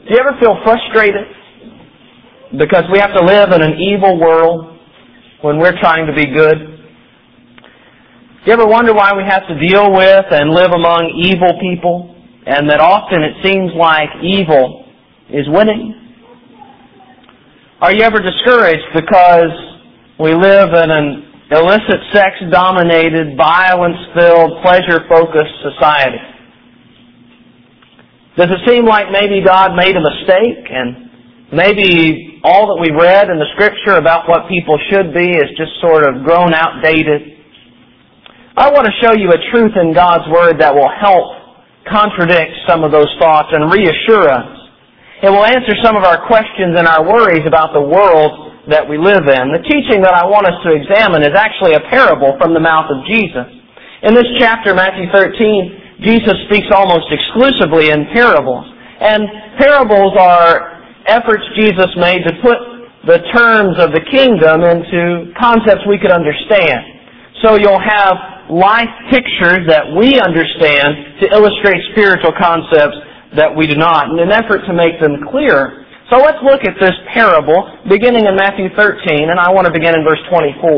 Do you ever feel frustrated because we have to live in an evil world when we're trying to be good? Do you ever wonder why we have to deal with and live among evil people, and that often it seems like evil is winning? Are you ever discouraged because we live in an illicit, sex-dominated, violence-filled, pleasure-focused society? Does it seem like maybe God made a mistake, and maybe all that we read in the Scripture about what people should be is just sort of grown outdated? I want to show you a truth in God's Word that will help contradict some of those thoughts and reassure us. It will answer some of our questions and our worries about the world that we live in. The teaching that I want us to examine is actually a parable from the mouth of Jesus. In this chapter, Matthew 13, Jesus speaks almost exclusively in parables. And parables are efforts Jesus made to put the terms of the kingdom into concepts we could understand. So you'll have life pictures that we understand to illustrate spiritual concepts that we do not, in an effort to make them clearer. So let's look at this parable beginning in Matthew 13, and I want to begin in verse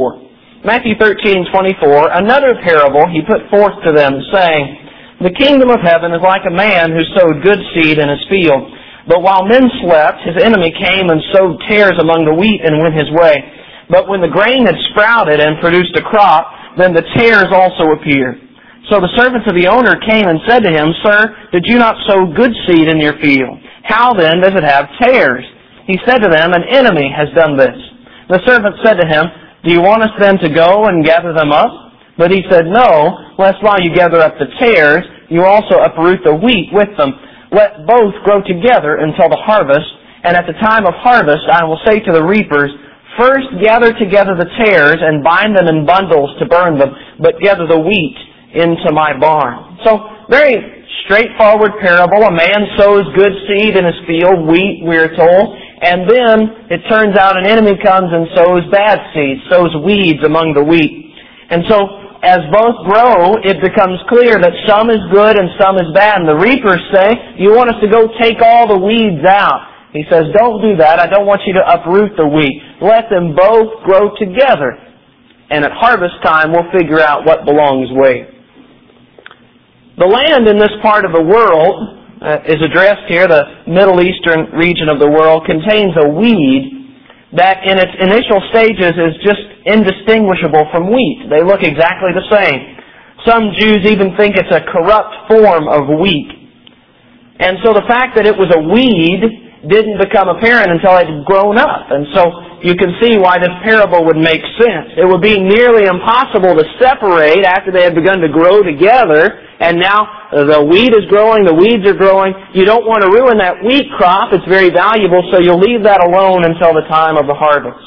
24. Matthew 13:24, another parable he put forth to them, saying, "The kingdom of heaven is like a man who sowed good seed in his field. But while men slept, his enemy came and sowed tares among the wheat and went his way. But when the grain had sprouted and produced a crop, then the tares also appeared. So the servants of the owner came and said to him, 'Sir, did you not sow good seed in your field? How then does it have tares?' He said to them, 'An enemy has done this.' The servant said to him, 'Do you want us then to go and gather them up?' But he said, 'No, lest while you gather up the tares, you also uproot the wheat with them. Let both grow together until the harvest, and at the time of harvest I will say to the reapers, First gather together the tares and bind them in bundles to burn them, but gather the wheat into my barn.'" So, very straightforward parable. A man sows good seed in his field, wheat, we're told, and then it turns out an enemy comes and sows bad seed, sows weeds among the wheat. And so, as both grow, it becomes clear that some is good and some is bad. And the reapers say, "You want us to go take all the weeds out." He says, "Don't do that. I don't want you to uproot the wheat. Let them both grow together. And at harvest time, we'll figure out what belongs where." The land in this part of the world is addressed here, the Middle Eastern region of the world, contains a weed that in its initial stages is just indistinguishable from wheat. They look exactly the same. Some Jews even think it's a corrupt form of wheat. And so the fact that it was a weed didn't become apparent until it had grown up. And so you can see why this parable would make sense. It would be nearly impossible to separate after they had begun to grow together, and now the wheat is growing, the weeds are growing. You don't want to ruin that wheat crop. It's very valuable, so you'll leave that alone until the time of the harvest.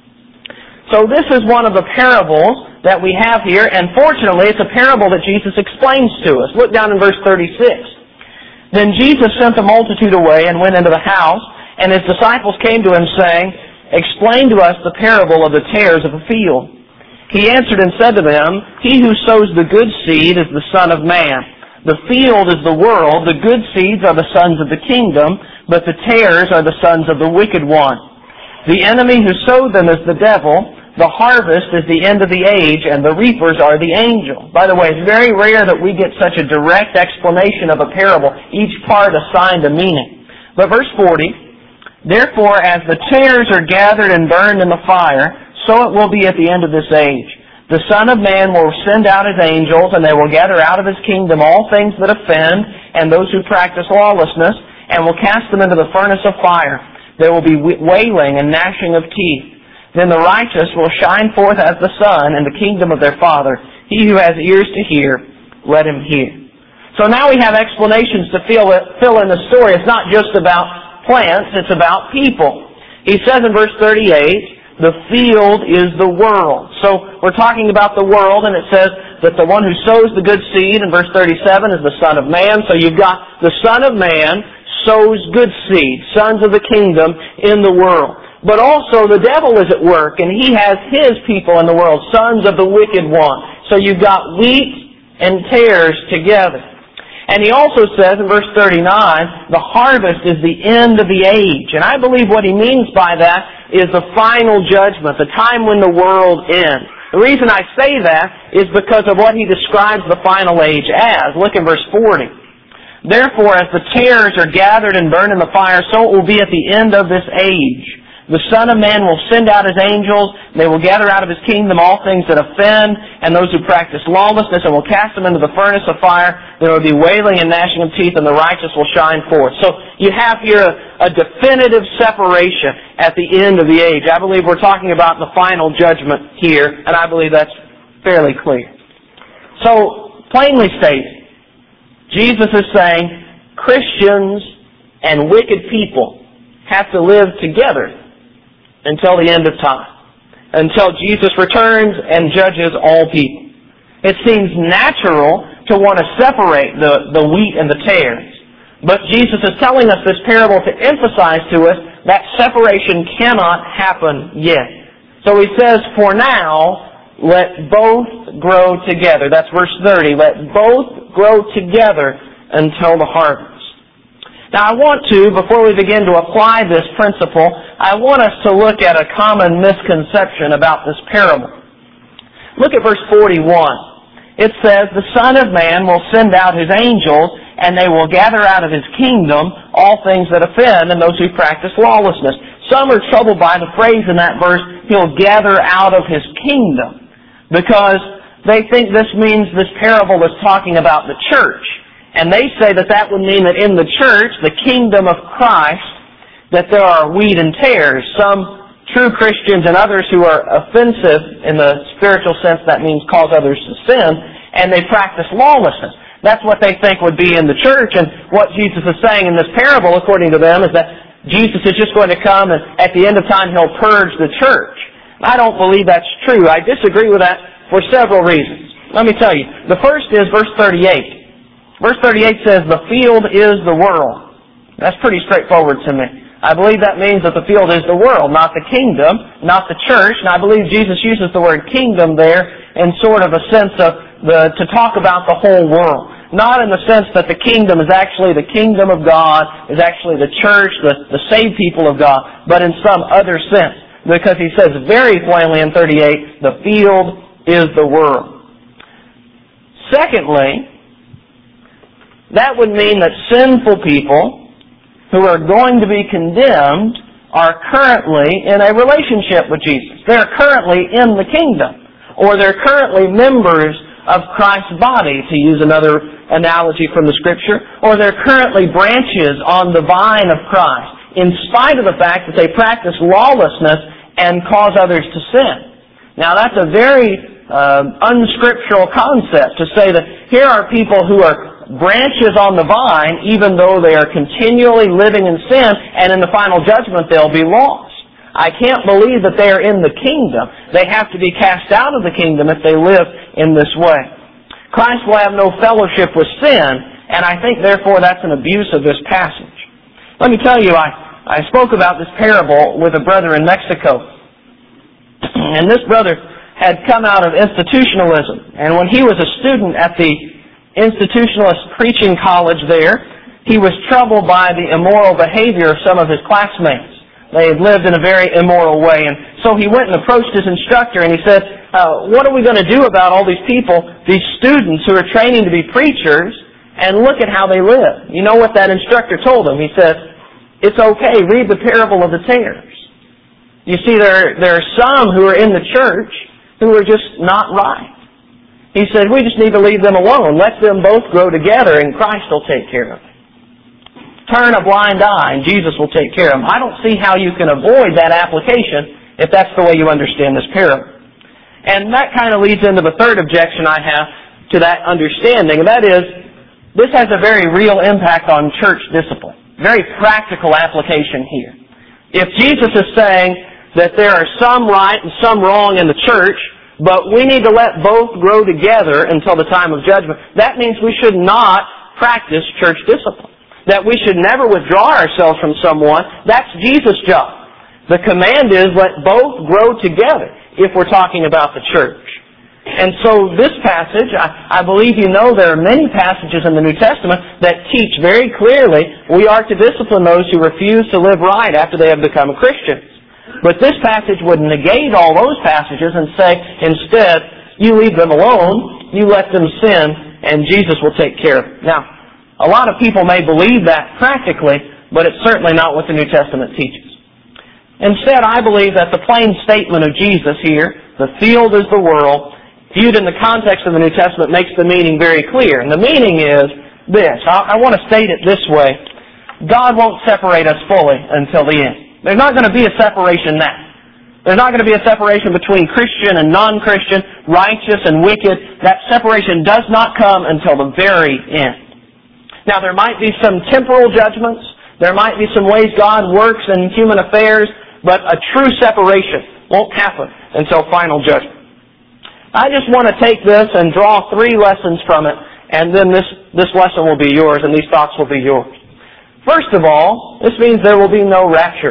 So this is one of the parables that we have here, and fortunately it's a parable that Jesus explains to us. Look down in verse 36. "Then Jesus sent the multitude away and went into the house, and his disciples came to him, saying, 'Explain to us the parable of the tares of the field.' He answered and said to them, 'He who sows the good seed is the Son of Man. The field is the world. The good seeds are the sons of the kingdom, but the tares are the sons of the wicked one. The enemy who sowed them is the devil. The harvest is the end of the age, and the reapers are the angels.'" By the way, it's very rare that we get such a direct explanation of a parable, each part assigned a meaning. But verse 40, "Therefore, as the tares are gathered and burned in the fire, so it will be at the end of this age. The Son of Man will send out his angels, and they will gather out of his kingdom all things that offend, and those who practice lawlessness, and will cast them into the furnace of fire. There will be wailing and gnashing of teeth. Then the righteous will shine forth as the sun in the kingdom of their Father. He who has ears to hear, let him hear." So now we have explanations to fill in the story. It's not just about plants, it's about people. He says in verse 38, "The field is the world." So we're talking about the world, and it says that the one who sows the good seed in verse 37 is the Son of Man. So you've got the Son of Man sows good seed, sons of the kingdom in the world. But also the devil is at work, and he has his people in the world, sons of the wicked one. So you've got wheat and tares together. And he also says in verse 39, the harvest is the end of the age. And I believe what he means by that is the final judgment, the time when the world ends. The reason I say that is because of what he describes the final age as. Look in verse 40. Therefore, as the tares are gathered and burned in the fire, so it will be at the end of this age. The Son of Man will send out His angels. They will gather out of His kingdom all things that offend and those who practice lawlessness, and will cast them into the furnace of fire. There will be wailing and gnashing of teeth, and the righteous will shine forth. So you have here a definitive separation at the end of the age. I believe we're talking about the final judgment here, and I believe that's fairly clear. So, plainly stated, Jesus is saying Christians and wicked people have to live together until the end of time, until Jesus returns and judges all people. It seems natural to want to separate the wheat and the tares, but Jesus is telling us this parable to emphasize to us that separation cannot happen yet. So He says, for now, let both grow together. That's verse 30. Let both grow together until the harvest. Now I want to, before we begin to apply this principle, I want us to look at a common misconception about this parable. Look at verse 41. It says, the Son of Man will send out His angels, and they will gather out of His kingdom all things that offend and those who practice lawlessness. Some are troubled by the phrase in that verse, He'll gather out of His kingdom, because they think this means this parable is talking about the church. And they say that that would mean that in the church, the kingdom of Christ, that there are wheat and tares. Some true Christians and others who are offensive in the spiritual sense, that means cause others to sin, and they practice lawlessness. That's what they think would be in the church. And what Jesus is saying in this parable, according to them, is that Jesus is just going to come and at the end of time He'll purge the church. I don't believe that's true. I disagree with that for several reasons. Let me tell you. The first is verse 38. Verse 38 says, the field is the world. That's pretty straightforward to me. I believe that means that the field is the world, not the kingdom, not the church. And I believe Jesus uses the word kingdom there in sort of a sense of to talk about the whole world. Not in the sense that the kingdom is actually the kingdom of God, is actually the church, the saved people of God, but in some other sense. Because He says very plainly in 38, the field is the world. Secondly, that would mean that sinful people who are going to be condemned are currently in a relationship with Jesus. They're currently in the kingdom. Or they're currently members of Christ's body, to use another analogy from the Scripture. Or they're currently branches on the vine of Christ, in spite of the fact that they practice lawlessness and cause others to sin. Now that's a very unscriptural concept to say that here are people who are branches on the vine, even though they are continually living in sin, and in the final judgment they'll be lost. I can't believe that they are in the kingdom. They have to be cast out of the kingdom if they live in this way. Christ will have no fellowship with sin, and I think therefore that's an abuse of this passage. Let me tell you, I spoke about this parable with a brother in Mexico. And this brother had come out of institutionalism, and when he was a student at the institutionalist preaching college there, he was troubled by the immoral behavior of some of his classmates. They had lived in a very immoral way, and so he went and approached his instructor and he said, what are we going to do about all these people, these students who are training to be preachers, and look at how they live? You know what that instructor told him? He said, it's okay, read the parable of the tares. You see, there are some who are in the church who are just not right. He said, we just need to leave them alone. Let them both grow together and Christ will take care of it. Turn a blind eye and Jesus will take care of them. I don't see how you can avoid that application if that's the way you understand this parable. And that kind of leads into the third objection I have to that understanding, and that is, this has a very real impact on church discipline. Very practical application here. If Jesus is saying that there are some right and some wrong in the church, but we need to let both grow together until the time of judgment, that means we should not practice church discipline. That we should never withdraw ourselves from someone. That's Jesus' job. The command is let both grow together if we're talking about the church. And so this passage, I believe you know there are many passages in the New Testament that teach very clearly we are to discipline those who refuse to live right after they have become Christians. But this passage would negate all those passages and say, instead, you leave them alone, you let them sin, and Jesus will take care of it. Now, a lot of people may believe that practically, but it's certainly not what the New Testament teaches. Instead, I believe that the plain statement of Jesus here, the field is the world, viewed in the context of the New Testament, makes the meaning very clear. And the meaning is this. I want to state it this way. God won't separate us fully until the end. There's not going to be a separation now. There's not going to be a separation between Christian and non-Christian, righteous and wicked. That separation does not come until the very end. Now, there might be some temporal judgments. There might be some ways God works in human affairs, but a true separation won't happen until final judgment. I just want to take this and draw 3 lessons from it, and then this lesson will be yours, and these thoughts will be yours. First of all, this means there will be no rapture.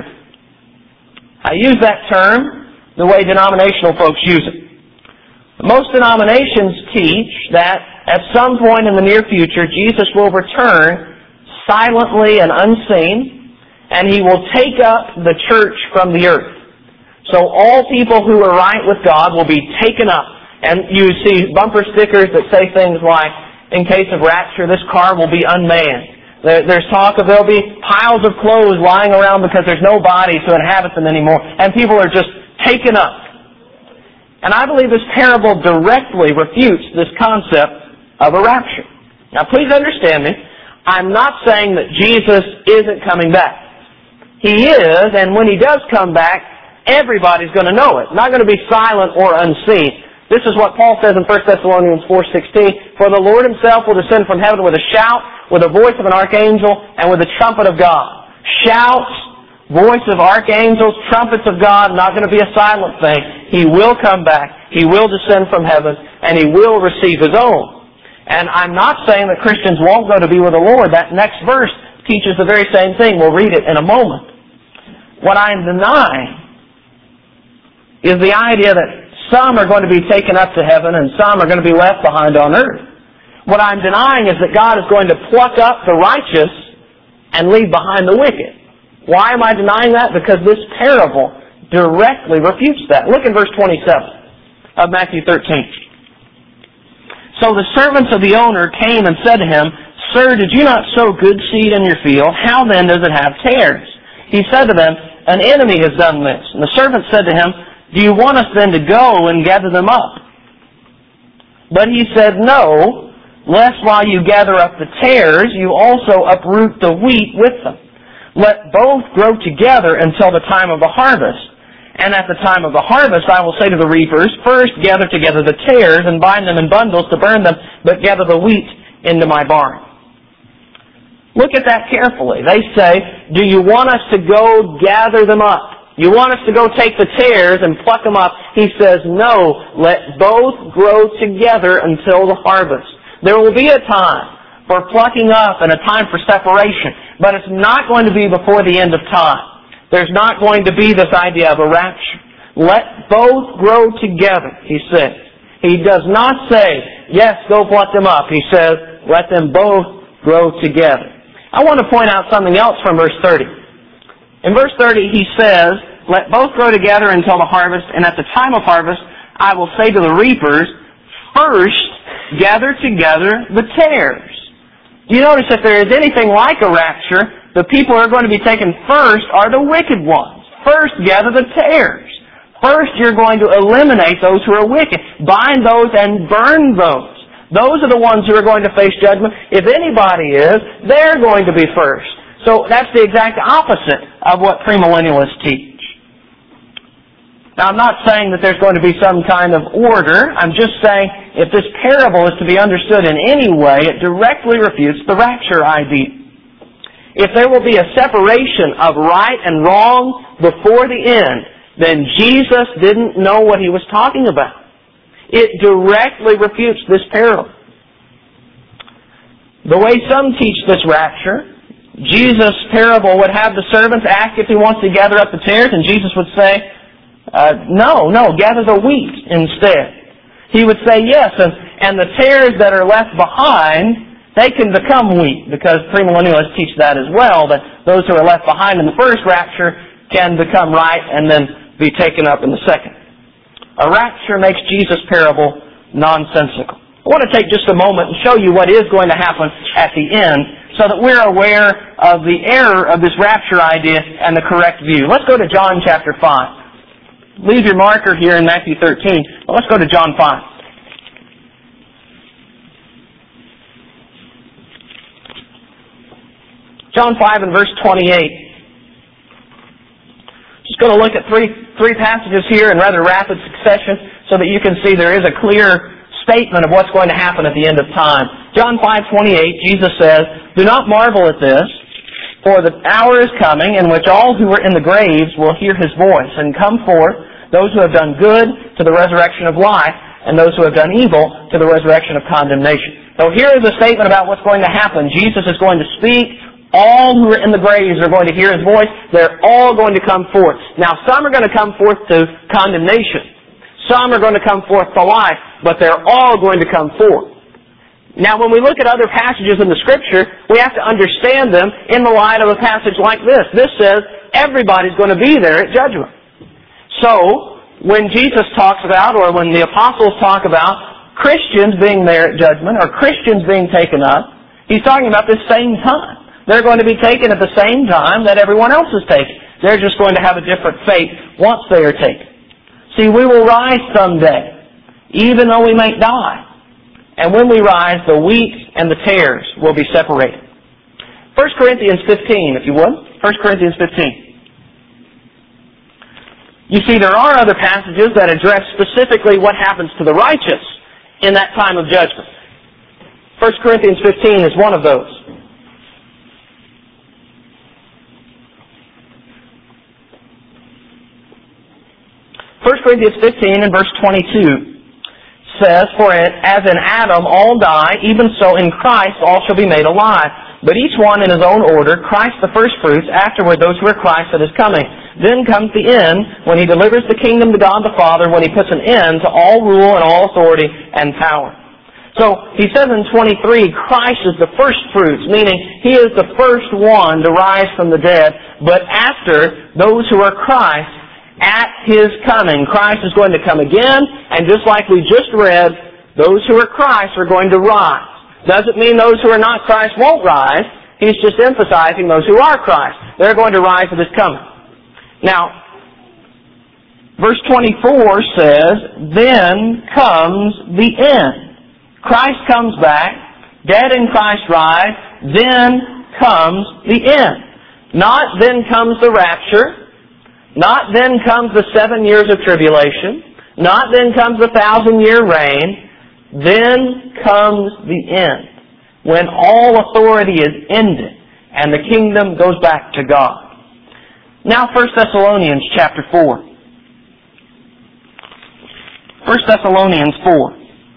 I use that term the way denominational folks use it. Most denominations teach that at some point in the near future, Jesus will return silently and unseen, and He will take up the church from the earth. So all people who are right with God will be taken up. And you see bumper stickers that say things like, in case of rapture, this car will be unmanned. There's talk of there'll be piles of clothes lying around because there's no body to inhabit them anymore. And people are just taken up. And I believe this parable directly refutes this concept of a rapture. Now please understand me. I'm not saying that Jesus isn't coming back. He is, and when He does come back, everybody's going to know it. Not going to be silent or unseen. This is what Paul says in 1 Thessalonians 4:16. For the Lord Himself will descend from heaven with a shout, with the voice of an archangel, and with the trumpet of God. Shouts, voice of archangels, trumpets of God, not going to be a silent thing. He will come back. He will descend from heaven, and He will receive His own. And I'm not saying that Christians won't go to be with the Lord. That next verse teaches the very same thing. We'll read it in a moment. What I'm denying is the idea that some are going to be taken up to heaven and some are going to be left behind on earth. What I'm denying is that God is going to pluck up the righteous and leave behind the wicked. Why am I denying that? Because this parable directly refutes that. Look in verse 27 of Matthew 13. So the servants of the owner came and said to him, Sir, did you not sow good seed in your field? How then does it have tares? He said to them, An enemy has done this. And the servant said to him, Do you want us then to go and gather them up? But he said, No, lest while you gather up the tares, you also uproot the wheat with them. Let both grow together until the time of the harvest. And at the time of the harvest, I will say to the reapers, First gather together the tares and bind them in bundles to burn them, but gather the wheat into my barn. Look at that carefully. They say, Do you want us to go gather them up? You want us to go take the tares and pluck them up? He says, No, let both grow together until the harvest. There will be a time for plucking up and a time for separation, but it's not going to be before the end of time. There's not going to be this idea of a rapture. Let both grow together, he says. He does not say, yes, go pluck them up. He says, let them both grow together. I want to point out something else from verse 30. In verse 30, he says, let both grow together until the harvest, and at the time of harvest, I will say to the reapers, First, gather together the tares. Do you notice if there is anything like a rapture, the people who are going to be taken first are the wicked ones. First, gather the tares. First, you're going to eliminate those who are wicked. Bind those and burn those. Those are the ones who are going to face judgment. If anybody is, they're going to be first. So that's the exact opposite of what premillennialists teach. Now, I'm not saying that there's going to be some kind of order. I'm just saying if this parable is to be understood in any way, it directly refutes the rapture idea. If there will be a separation of right and wrong before the end, then Jesus didn't know what He was talking about. It directly refutes this parable. The way some teach this rapture, Jesus' parable would have the servants ask if he wants to gather up the tares, and Jesus would say, no, gather the wheat instead. He would say yes, and the tares that are left behind, they can become wheat, because premillennialists teach that as well, that those who are left behind in the first rapture can become right and then be taken up in the second. A rapture makes Jesus' parable nonsensical. I want to take just a moment and show you what is going to happen at the end so that we're aware of the error of this rapture idea and the correct view. Let's go to John chapter 5. Leave your marker here in Matthew 13. Let's go to John 5. John 5 and verse 28. Just going to look at three passages here in rather rapid succession so that you can see there is a clear statement of what's going to happen at the end of time. John 5:28, Jesus says, "Do not marvel at this, for the hour is coming in which all who are in the graves will hear His voice and come forth, those who have done good to the resurrection of life, and those who have done evil to the resurrection of condemnation." So here is a statement about what's going to happen. Jesus is going to speak. All who are in the graves are going to hear His voice. They're all going to come forth. Now, some are going to come forth to condemnation. Some are going to come forth to life, but they're all going to come forth. Now, when we look at other passages in the Scripture, we have to understand them in the light of a passage like this. This says everybody's going to be there at judgment. So, when Jesus talks about, or when the apostles talk about Christians being there at judgment, or Christians being taken up, He's talking about this same time. They're going to be taken at the same time that everyone else is taken. They're just going to have a different fate once they are taken. See, we will rise someday, even though we may die. And when we rise, the wheat and the tares will be separated. 1 Corinthians 15, if you would. 1 Corinthians 15. You see, there are other passages that address specifically what happens to the righteous in that time of judgment. 1 Corinthians 15 is one of those. 1 Corinthians 15 and verse 22 says, "For as in Adam all die, even so in Christ all shall be made alive. But each one in his own order, Christ the firstfruits, afterward those who are Christ that is coming. Then comes the end, when He delivers the kingdom to God the Father, when He puts an end to all rule and all authority and power." So, he says in 23, Christ is the firstfruits, meaning He is the first one to rise from the dead. But after, those who are Christ, at His coming, Christ is going to come again, and just like we just read, those who are Christ are going to rise. Doesn't mean those who are not Christ won't rise. He's just emphasizing those who are Christ. They're going to rise at His coming. Now, verse 24 says, "Then comes the end." Christ comes back, dead in Christ rise, then comes the end. Not then comes the rapture, not then comes the 7 years of tribulation, not then comes the 1,000-year reign, then comes the end, when all authority is ended and the kingdom goes back to God. Now 1 Thessalonians chapter 4. 1 Thessalonians 4.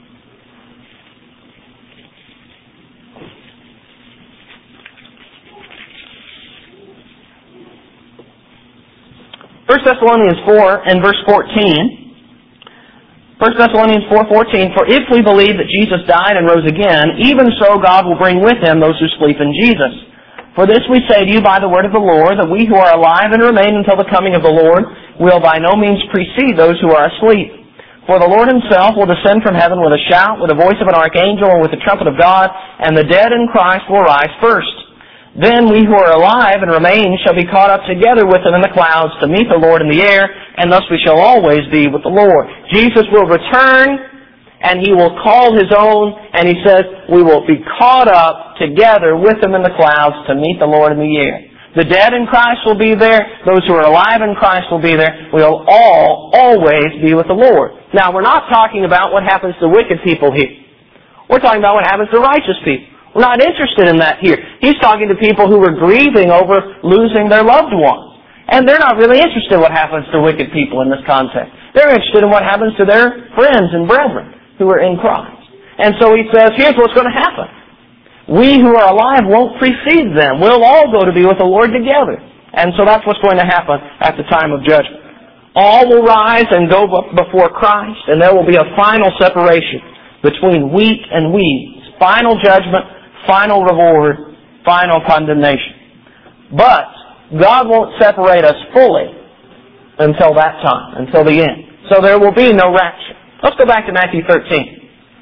1 Thessalonians 4 and verse 14. 1 Thessalonians 4:14, "For if we believe that Jesus died and rose again, even so God will bring with Him those who sleep in Jesus. For this we say to you by the word of the Lord, that we who are alive and remain until the coming of the Lord will by no means precede those who are asleep. For the Lord Himself will descend from heaven with a shout, with the voice of an archangel, and with the trumpet of God, and the dead in Christ will rise first. Then we who are alive and remain shall be caught up together with Him in the clouds to meet the Lord in the air, and thus we shall always be with the Lord." Jesus will return, and He will call His own, and He says we will be caught up together with Him in the clouds to meet the Lord in the air. The dead in Christ will be there. Those who are alive in Christ will be there. We'll all always be with the Lord. Now, we're not talking about what happens to wicked people here. We're talking about what happens to righteous people. We're not interested in that here. He's talking to people who were grieving over losing their loved ones. And they're not really interested in what happens to wicked people in this context. They're interested in what happens to their friends and brethren who are in Christ. And so he says, here's what's going to happen. We who are alive won't precede them. We'll all go to be with the Lord together. And so that's what's going to happen at the time of judgment. All will rise and go before Christ, and there will be a final separation between wheat and weeds. Final judgment, final reward, final condemnation. But God won't separate us fully until that time, until the end. So there will be no rapture. Let's go back to Matthew 13.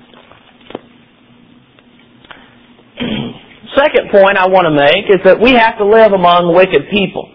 Second point I want to make is that we have to live among wicked people.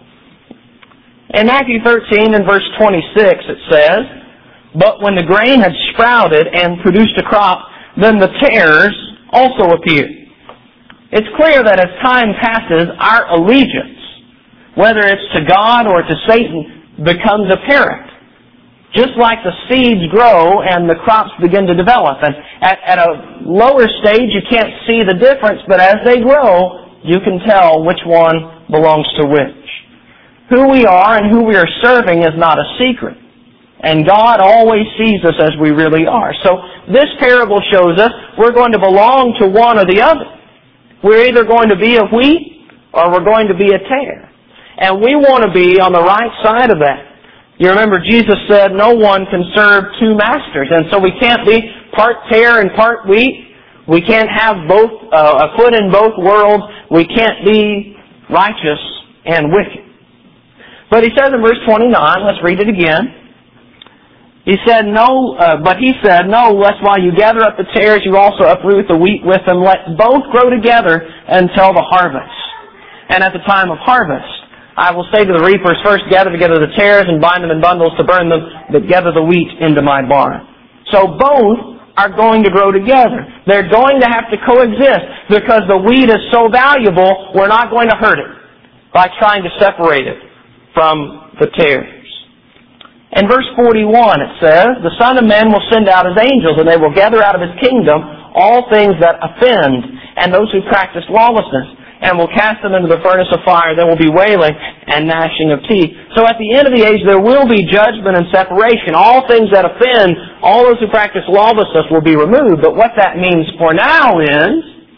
In Matthew 13 and verse 26 it says, "But when the grain had sprouted and produced a crop, then the tares also appeared." It's clear that as time passes, our allegiance, whether it's to God or to Satan, becomes apparent. Just like the seeds grow and the crops begin to develop. And at a lower stage you can't see the difference, but as they grow, you can tell which one belongs to which. Who we are and who we are serving is not a secret. And God always sees us as we really are. So this parable shows us we're going to belong to one or the other. We're either going to be a wheat or we're going to be a tare. And we want to be on the right side of that. You remember Jesus said no one can serve two masters. And so we can't be part tare and part wheat. We can't have both a foot in both worlds. We can't be righteous and wicked. But he says in verse 29, let's read it again. He said, but he said, "No, lest while you gather up the tares, you also uproot the wheat with them. Let both grow together until the harvest. And at the time of harvest, I will say to the reapers, first gather together the tares and bind them in bundles to burn them, but gather the wheat into my barn." So both are going to grow together. They're going to have to coexist because the wheat is so valuable, we're not going to hurt it by trying to separate it from the tares. In verse 41 it says, "The Son of Man will send out His angels, and they will gather out of His kingdom all things that offend, and those who practice lawlessness, and will cast them into the furnace of fire. There will be wailing and gnashing of teeth." So at the end of the age there will be judgment and separation. All things that offend, all those who practice lawlessness will be removed. But what that means for now is,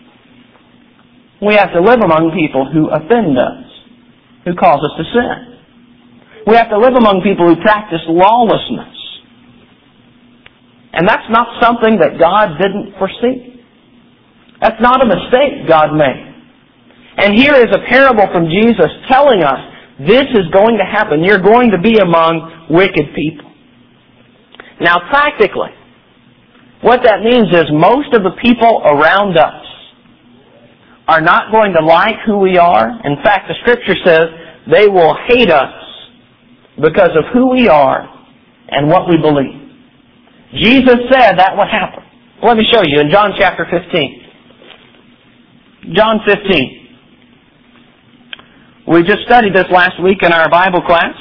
we have to live among people who offend us, who cause us to sin. We have to live among people who practice lawlessness. And that's not something that God didn't foresee. That's not a mistake God made. And here is a parable from Jesus telling us this is going to happen. You're going to be among wicked people. Now practically, what that means is most of the people around us are not going to like who we are. In fact, the Scripture says they will hate us because of who we are and what we believe. Jesus said that would happen. Let me show you in John chapter 15. John 15. We just studied this last week in our Bible class.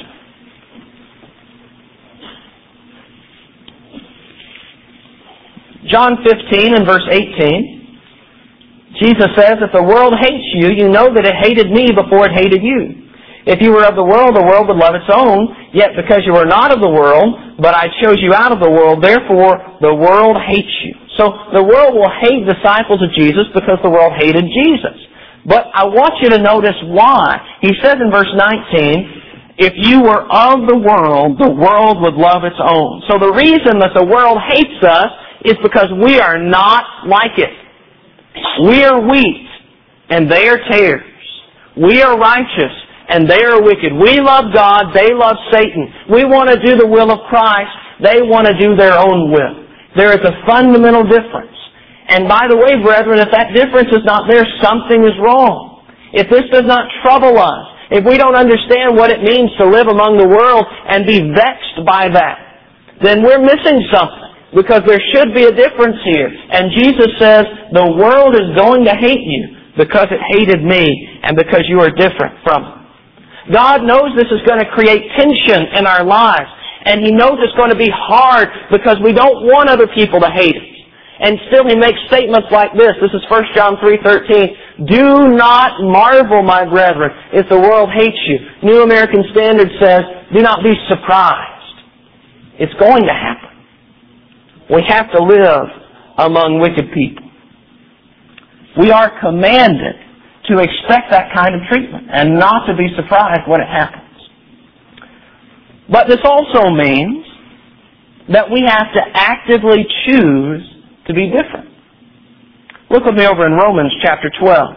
John 15 and verse 18. Jesus says, "If the world hates you, you know that it hated me before it hated you. If you were of the world would love its own. Yet because you are not of the world, but I chose you out of the world, therefore the world hates you." So the world will hate disciples of Jesus because the world hated Jesus. But I want you to notice why. He says in verse 19, "If you were of the world would love its own." So the reason that the world hates us is because we are not like it. We are wheat, and they are tares. We are righteous, and they are wicked. We love God, they love Satan. We want to do the will of Christ, they want to do their own will. There is a fundamental difference. And by the way, brethren, if that difference is not there, something is wrong. If this does not trouble us, if we don't understand what it means to live among the world and be vexed by that, then we're missing something. Because there should be a difference here. And Jesus says, the world is going to hate you because it hated me and because you are different from it. God knows this is going to create tension in our lives. And He knows it's going to be hard because we don't want other people to hate us. And still He makes statements like this. This is 1 John 3:13. "Do not marvel, my brethren, if the world hates you." New American Standard says, "Do not be surprised." It's going to happen. We have to live among wicked people. We are commanded to expect that kind of treatment and not to be surprised when it happens. But this also means that we have to actively choose to be different. Look with me over in Romans chapter 12.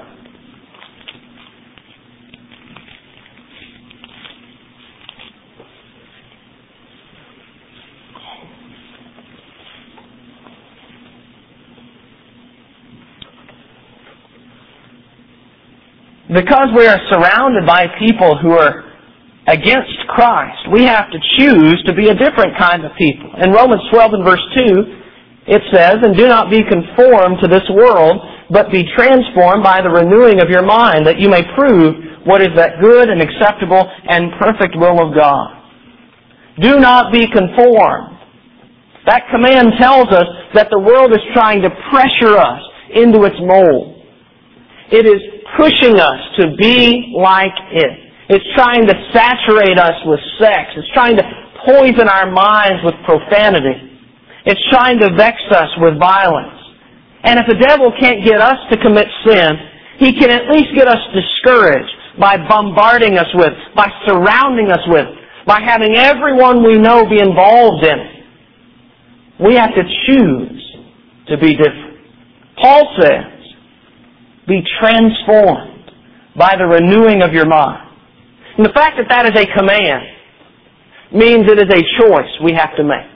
Because we are surrounded by people who are against Christ, we have to choose to be a different kind of people. In Romans 12 and verse 2, it says, "And do not be conformed to this world, but be transformed by the renewing of your mind, that you may prove what is that good and acceptable and perfect will of God." Do not be conformed. That command tells us that the world is trying to pressure us into its mold. It is pushing us to be like it. It's trying to saturate us with sex. It's trying to poison our minds with profanity. It's trying to vex us with violence. And if the devil can't get us to commit sin, he can at least get us discouraged by bombarding us with, by surrounding us with, by having everyone we know be involved in it. We have to choose to be different. Paul says, be transformed by the renewing of your mind. And the fact that that is a command means it is a choice we have to make.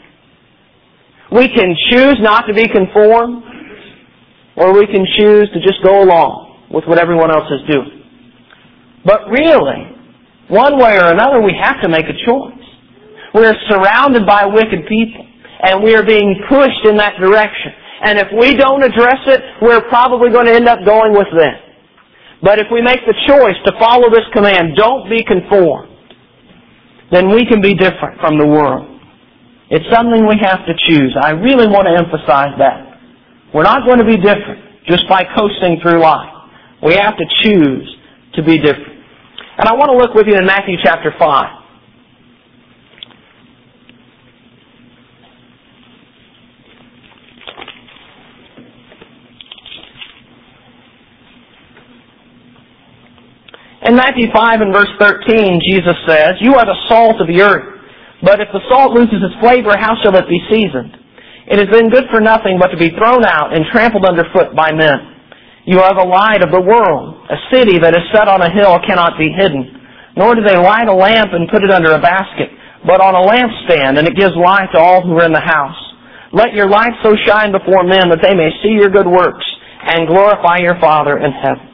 We can choose not to be conformed, or we can choose to just go along with what everyone else is doing. But really, one way or another, we have to make a choice. We are surrounded by wicked people, and we are being pushed in that direction. And if we don't address it, we're probably going to end up going with them. But if we make the choice to follow this command, don't be conformed, then we can be different from the world. It's something we have to choose. I really want to emphasize that. We're not going to be different just by coasting through life. We have to choose to be different. And I want to look with you in Matthew chapter 5. In Matthew 5 and verse 13, Jesus says, "You are the salt of the earth. But if the salt loses its flavor, how shall it be seasoned? It is then good for nothing but to be thrown out and trampled underfoot by men. You are the light of the world. A city that is set on a hill cannot be hidden. Nor do they light a lamp and put it under a basket, but on a lampstand, and it gives light to all who are in the house. Let your light so shine before men that they may see your good works and glorify your Father in heaven."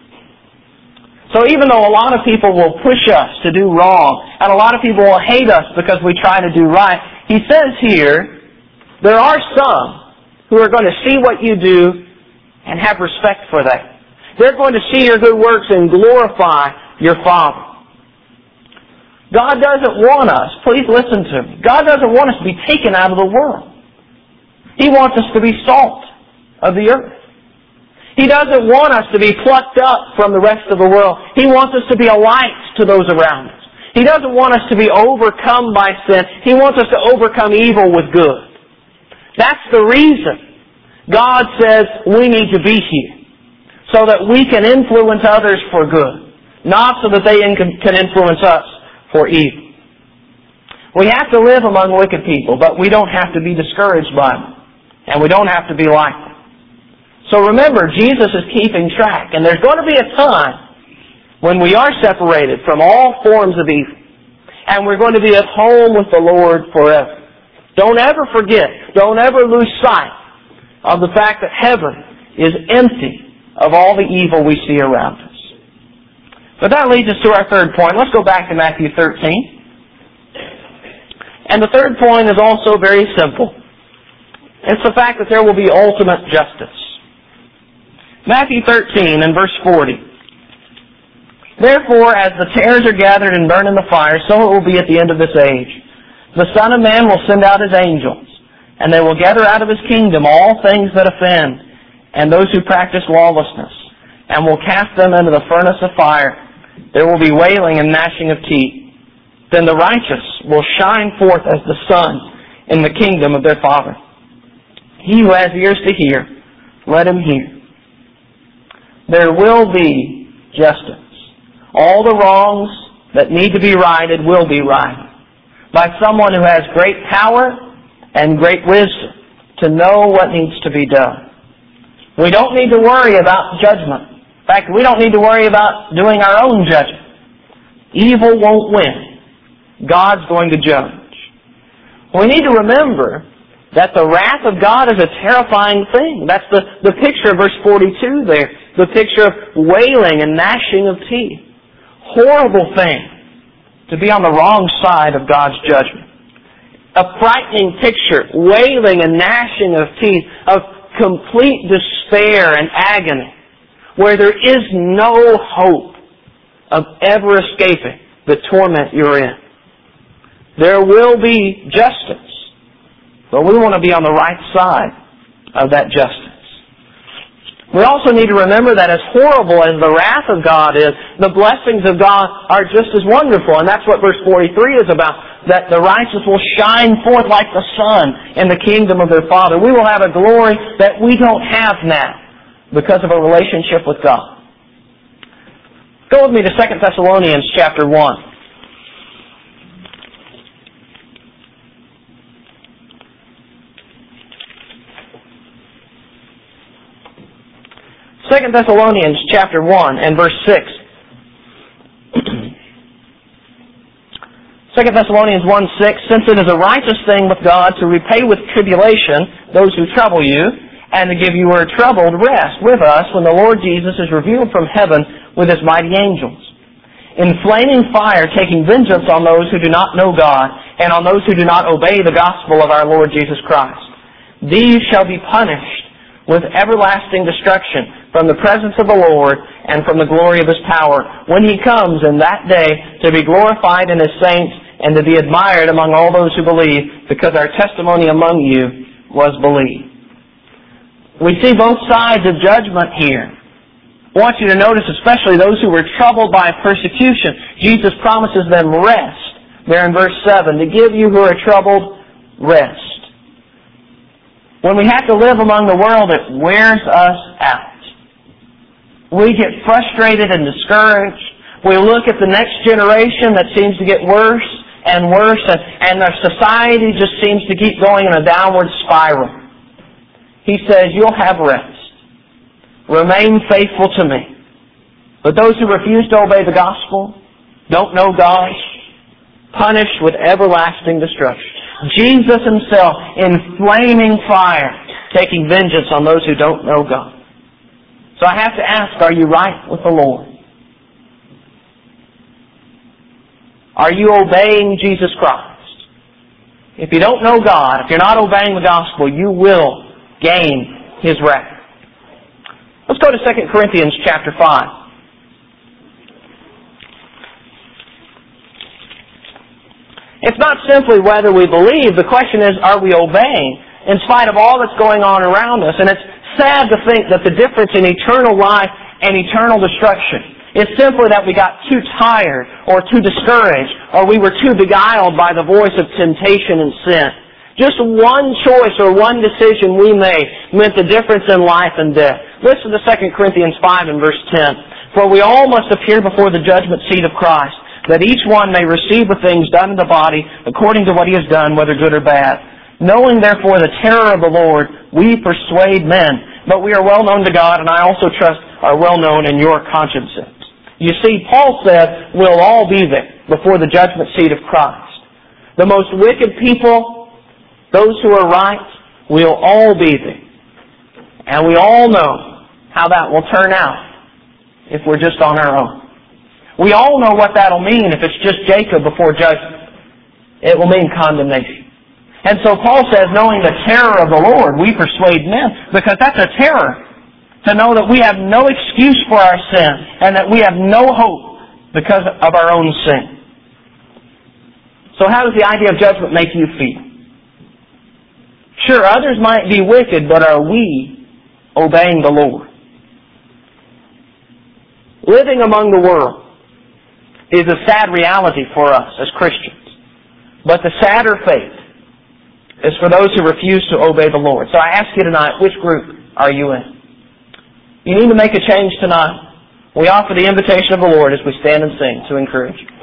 So even though a lot of people will push us to do wrong, and a lot of people will hate us because we try to do right, he says here, there are some who are going to see what you do and have respect for that. They're going to see your good works and glorify your Father. God doesn't want us, please listen to me, God doesn't want us to be taken out of the world. He wants us to be salt of the earth. He doesn't want us to be plucked up from the rest of the world. He wants us to be a light to those around us. He doesn't want us to be overcome by sin. He wants us to overcome evil with good. That's the reason God says we need to be here, so that we can influence others for good, not so that they can influence us for evil. We have to live among wicked people, but we don't have to be discouraged by them, and we don't have to be like them. So remember, Jesus is keeping track, and there's going to be a time when we are separated from all forms of evil, and we're going to be at home with the Lord forever. Don't ever forget, don't ever lose sight of the fact that heaven is empty of all the evil we see around us. But that leads us to our third point. Let's go back to Matthew 13. And the third point is also very simple. It's the fact that there will be ultimate justice. Matthew 13 and verse 40. "Therefore, as the tares are gathered and burned in the fire, so it will be at the end of this age. The Son of Man will send out His angels, and they will gather out of His kingdom all things that offend, and those who practice lawlessness, and will cast them into the furnace of fire. There will be wailing and gnashing of teeth. Then the righteous will shine forth as the sun in the kingdom of their Father. He who has ears to hear, let him hear." There will be justice. All the wrongs that need to be righted will be righted. by someone who has great power and great wisdom to know what needs to be done. We don't need to worry about judgment. In fact, we don't need to worry about doing our own judgment. Evil won't win. God's going to judge. We need to remember that the wrath of God is a terrifying thing. That's the picture of verse 42 there. The picture of wailing and gnashing of teeth. Horrible thing to be on the wrong side of God's judgment. A frightening picture, wailing and gnashing of teeth, of complete despair and agony, where there is no hope of ever escaping the torment you're in. There will be justice, but we want to be on the right side of that justice. We also need to remember that as horrible as the wrath of God is, the blessings of God are just as wonderful. And that's what verse 43 is about, that the righteous will shine forth like the sun in the kingdom of their Father. We will have a glory that we don't have now because of a relationship with God. Go with me to 2 Thessalonians chapter 1. 2 Thessalonians chapter 1 and verse 6. 2 Thessalonians 1:6, since it is a righteous thing with God to repay with tribulation those who trouble you, and to give you a troubled rest with us when the Lord Jesus is revealed from heaven with His mighty angels, in flaming fire taking vengeance on those who do not know God, and on those who do not obey the gospel of our Lord Jesus Christ. These shall be punished with everlasting destruction from the presence of the Lord and from the glory of His power, when He comes in that day to be glorified in His saints and to be admired among all those who believe, because our testimony among you was believed. We see both sides of judgment here. I want you to notice especially those who were troubled by persecution. Jesus promises them rest there in verse 7, to give you who are troubled rest. When we have to live among the world, it wears us out. We get frustrated and discouraged. We look at the next generation that seems to get worse and worse, and our society just seems to keep going in a downward spiral. He says, you'll have rest. Remain faithful to me. But those who refuse to obey the gospel, don't know God, punished with everlasting destruction. Jesus Himself in flaming fire, taking vengeance on those who don't know God. So I have to ask, are you right with the Lord? Are you obeying Jesus Christ? If you don't know God, if you're not obeying the gospel, you will gain His wrath. Let's go to 2 Corinthians chapter 5. It's not simply whether we believe. The question is, are we obeying in spite of all that's going on around us? And it's sad to think that the difference in eternal life and eternal destruction is simply that we got too tired or too discouraged, or we were too beguiled by the voice of temptation and sin. Just one choice or one decision we made meant the difference in life and death. Listen to 2 Corinthians 5 and verse 10. For we all must appear before the judgment seat of Christ, that each one may receive the things done in the body according to what he has done, whether good or bad. Knowing therefore the terror of the Lord, we persuade men, but we are well known to God, and I also trust are well known in your consciences. You see, Paul said we'll all be there before the judgment seat of Christ. The most wicked people, those who are right, we'll all be there. And we all know how that will turn out if we're just on our own. We all know what that'll mean if it's just Jacob before judgment. It will mean condemnation. And so Paul says, knowing the terror of the Lord, we persuade men, because that's a terror, to know that we have no excuse for our sin and that we have no hope because of our own sin. So how does the idea of judgment make you feel? Sure, others might be wicked, but are we obeying the Lord? Living among the world is a sad reality for us as Christians. But the sadder fate is for those who refuse to obey the Lord. So I ask you tonight, which group are you in? You need to make a change tonight. We offer the invitation of the Lord as we stand and sing to encourage you.